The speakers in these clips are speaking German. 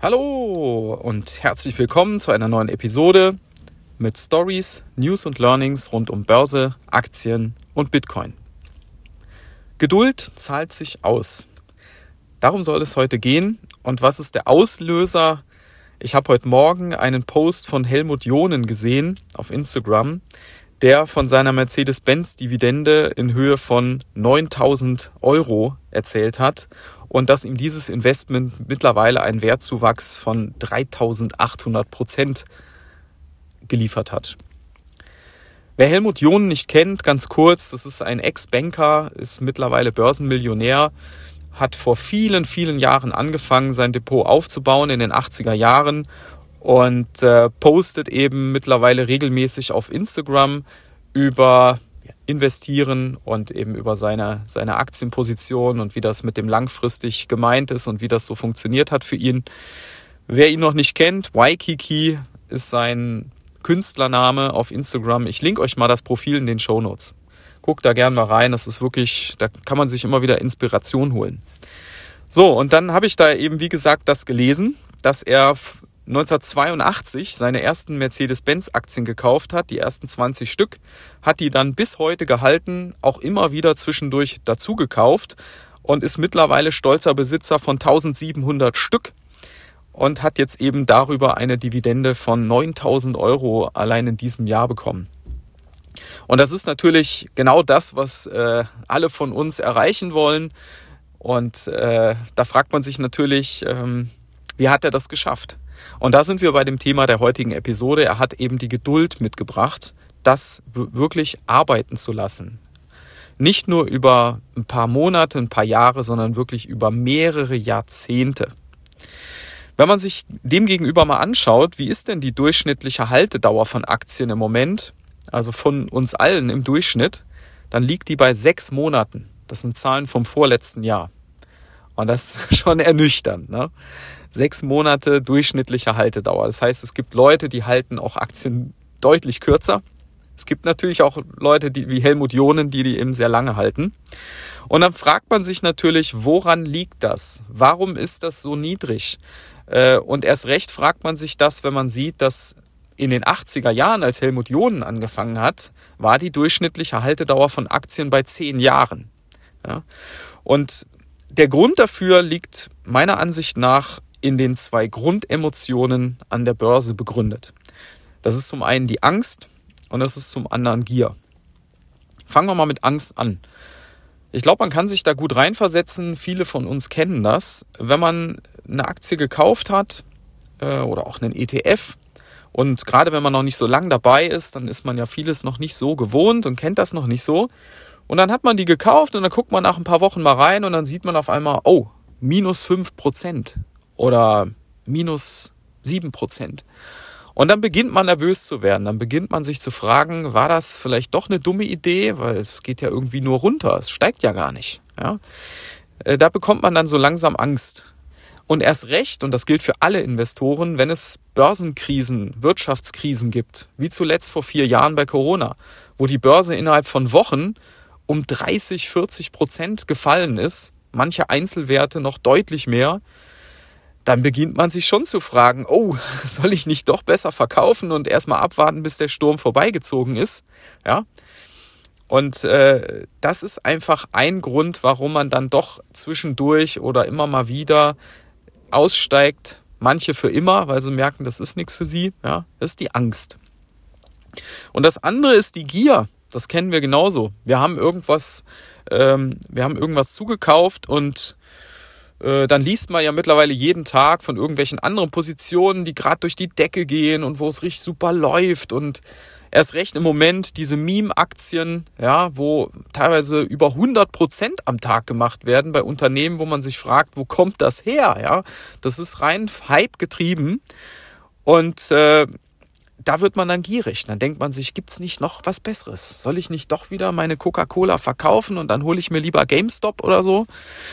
Hallo und herzlich willkommen zu einer neuen Episode mit Stories, News und Learnings rund um Börse, Aktien und Bitcoin. Geduld zahlt sich aus. Darum soll es heute gehen. Und was ist der Auslöser? Ich habe heute Morgen einen Post von Helmut Johnen gesehen auf Instagram, der von seiner Mercedes-Benz-Dividende in Höhe von 9.000 € erzählt hat und dass ihm dieses Investment mittlerweile einen Wertzuwachs von 3.800% geliefert hat. Wer Helmut Johnen nicht kennt, ganz kurz, das ist ein Ex-Banker, ist mittlerweile Börsenmillionär, hat vor vielen, vielen Jahren angefangen, sein Depot aufzubauen in den 80er Jahren und postet eben mittlerweile regelmäßig auf Instagram über Investieren und eben über seine Aktienposition und wie das mit dem langfristig gemeint ist und wie das so funktioniert hat für ihn. Wer ihn noch nicht kennt, Waikiki ist sein Künstlername auf Instagram. Ich linke euch mal das Profil in den Shownotes. Guckt da gerne mal rein, das ist wirklich, da kann man sich immer wieder Inspiration holen. So, und dann habe ich da eben, wie gesagt, das gelesen, dass er 1982 seine ersten Mercedes-Benz-Aktien gekauft hat, die ersten 20 Stück, hat die dann bis heute gehalten, auch immer wieder zwischendurch dazu gekauft und ist mittlerweile stolzer Besitzer von 1.700 Stück und hat jetzt eben darüber eine Dividende von 9.000 € allein in diesem Jahr bekommen. Und das ist natürlich genau das, was alle von uns erreichen wollen. Und da fragt man sich natürlich, wie hat er das geschafft? Und da sind wir bei dem Thema der heutigen Episode. Er hat eben die Geduld mitgebracht, das wirklich arbeiten zu lassen. Nicht nur über ein paar Monate, ein paar Jahre, sondern wirklich über mehrere Jahrzehnte. Wenn man sich dem gegenüber mal anschaut, wie ist denn die durchschnittliche Haltedauer von Aktien im Moment, also von uns allen im Durchschnitt, dann liegt die bei 6 Monaten. Das sind Zahlen vom vorletzten Jahr. Und das ist schon ernüchternd, ne? 6 Monate durchschnittliche Haltedauer. Das heißt, es gibt Leute, die halten auch Aktien deutlich kürzer. Es gibt natürlich auch Leute, die wie Helmut Johnen, die eben sehr lange halten. Und dann fragt man sich natürlich, woran liegt das? Warum ist das so niedrig? Und erst recht fragt man sich das, wenn man sieht, dass in den 80er Jahren, als Helmut Johnen angefangen hat, war die durchschnittliche Haltedauer von Aktien bei 10 Jahren. Ja? Und der Grund dafür liegt meiner Ansicht nach in den 2 Grundemotionen an der Börse begründet. Das ist zum einen die Angst und das ist zum anderen Gier. Fangen wir mal mit Angst an. Ich glaube, man kann sich da gut reinversetzen. Viele von uns kennen das. Wenn man eine Aktie gekauft hat oder auch einen ETF und gerade wenn man noch nicht so lang dabei ist, dann ist man ja vieles noch nicht so gewohnt und kennt das noch nicht so. Und dann hat man die gekauft und dann guckt man nach ein paar Wochen mal rein und dann sieht man auf einmal, oh, minus 5% oder minus 7%. Und dann beginnt man nervös zu werden. Dann beginnt man sich zu fragen, war das vielleicht doch eine dumme Idee? Weil es geht ja irgendwie nur runter, es steigt ja gar nicht. Ja? Da bekommt man dann so langsam Angst. Und erst recht, und das gilt für alle Investoren, wenn es Börsenkrisen, Wirtschaftskrisen gibt, wie zuletzt vor 4 Jahren bei Corona, wo die Börse innerhalb von Wochen um 30-40% gefallen ist, manche Einzelwerte noch deutlich mehr, dann beginnt man sich schon zu fragen, oh, soll ich nicht doch besser verkaufen und erstmal abwarten, bis der Sturm vorbeigezogen ist? Ja? Und das ist einfach ein Grund, warum man dann doch zwischendurch oder immer mal wieder aussteigt, manche für immer, weil sie merken, das ist nichts für sie. Ja? Das ist die Angst. Und das andere ist die Gier. Das kennen wir genauso. Wir haben irgendwas zugekauft und dann liest man ja mittlerweile jeden Tag von irgendwelchen anderen Positionen, die gerade durch die Decke gehen und wo es richtig super läuft und erst recht im Moment diese Meme-Aktien, ja, wo teilweise über 100% am Tag gemacht werden bei Unternehmen, wo man sich fragt, wo kommt das her? Ja, das ist rein Hype getrieben und da wird man dann gierig. Dann denkt man sich, gibt's nicht noch was Besseres? Soll ich nicht doch wieder meine Coca-Cola verkaufen und dann hole ich mir lieber GameStop oder so?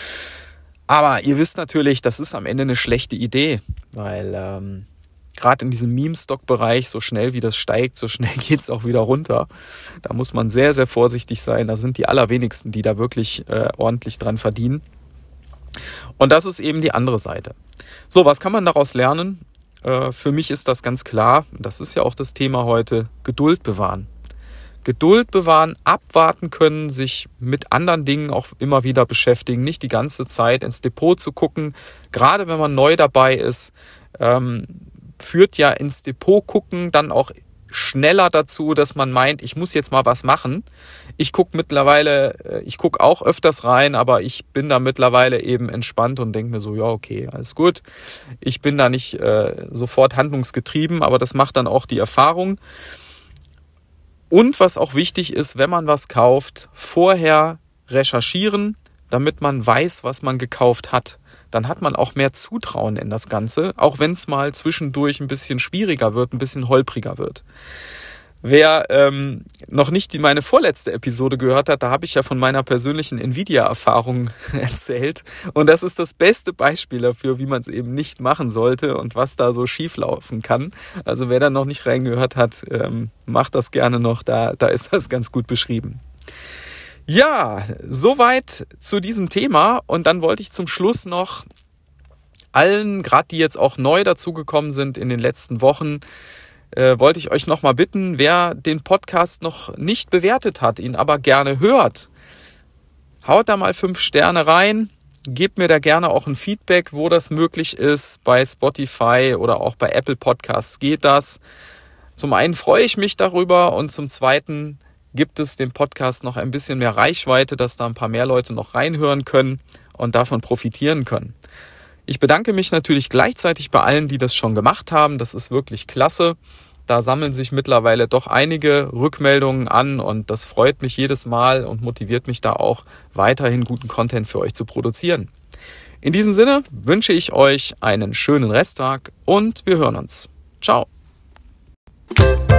Aber ihr wisst natürlich, das ist am Ende eine schlechte Idee, weil gerade in diesem Meme-Stock-Bereich, so schnell wie das steigt, so schnell geht's auch wieder runter. Da muss man sehr, sehr vorsichtig sein. Da sind die allerwenigsten, die da wirklich ordentlich dran verdienen. Und das ist eben die andere Seite. So, was kann man daraus lernen? Für mich ist das ganz klar, das ist ja auch das Thema heute, Geduld bewahren. Geduld bewahren, abwarten können, sich mit anderen Dingen auch immer wieder beschäftigen, nicht die ganze Zeit ins Depot zu gucken. Gerade wenn man neu dabei ist, führt ja ins Depot gucken dann auch schneller dazu, dass man meint, ich muss jetzt mal was machen. Ich gucke auch öfters rein, aber ich bin da mittlerweile eben entspannt und denke mir so, ja okay, alles gut. Ich bin da nicht sofort handlungsgetrieben, aber das macht dann auch die Erfahrung. Und was auch wichtig ist, wenn man was kauft, vorher recherchieren, damit man weiß, was man gekauft hat. Dann hat man auch mehr Zutrauen in das Ganze, auch wenn es mal zwischendurch ein bisschen schwieriger wird, ein bisschen holpriger wird. Wer noch nicht meine vorletzte Episode gehört hat, da habe ich ja von meiner persönlichen Nvidia-Erfahrung erzählt. Und das ist das beste Beispiel dafür, wie man es eben nicht machen sollte und was da so schieflaufen kann. Also wer da noch nicht reingehört hat, macht das gerne noch, da ist das ganz gut beschrieben. Ja, soweit zu diesem Thema. Und dann wollte ich zum Schluss noch allen, gerade die jetzt auch neu dazugekommen sind in den letzten Wochen, wollte ich euch nochmal bitten, wer den Podcast noch nicht bewertet hat, ihn aber gerne hört, haut da mal 5 Sterne rein, gebt mir da gerne auch ein Feedback, wo das möglich ist, bei Spotify oder auch bei Apple Podcasts geht das. Zum einen freue ich mich darüber und zum zweiten gibt es dem Podcast noch ein bisschen mehr Reichweite, dass da ein paar mehr Leute noch reinhören können und davon profitieren können. Ich bedanke mich natürlich gleichzeitig bei allen, die das schon gemacht haben. Das ist wirklich klasse. Da sammeln sich mittlerweile doch einige Rückmeldungen an und das freut mich jedes Mal und motiviert mich da auch, weiterhin guten Content für euch zu produzieren. In diesem Sinne wünsche ich euch einen schönen Resttag und wir hören uns. Ciao.